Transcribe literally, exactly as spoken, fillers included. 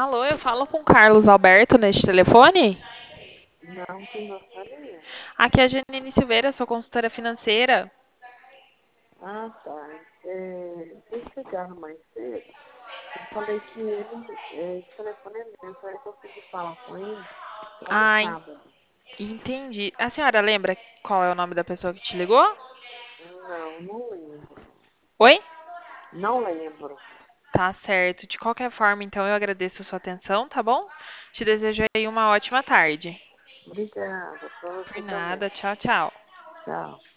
Alô, eu falo com o Carlos Alberto neste telefone? Não, quem gostaria? Aqui é a Janine Silveira, sou consultora financeira. Ah, tá. É, vocês ligaram mais cedo. Eu falei que ele, é, esse telefone é meu, só ia conseguir falar com ele só no Ah, en- sábado. entendi. A senhora lembra qual é o nome da pessoa que te ligou? Não, não lembro. Oi? Não lembro. Tá certo. De qualquer forma, então, eu agradeço a sua atenção, tá bom? Te desejo aí uma ótima tarde. Obrigada, para Por você também. nada. Tchau, tchau. Tchau.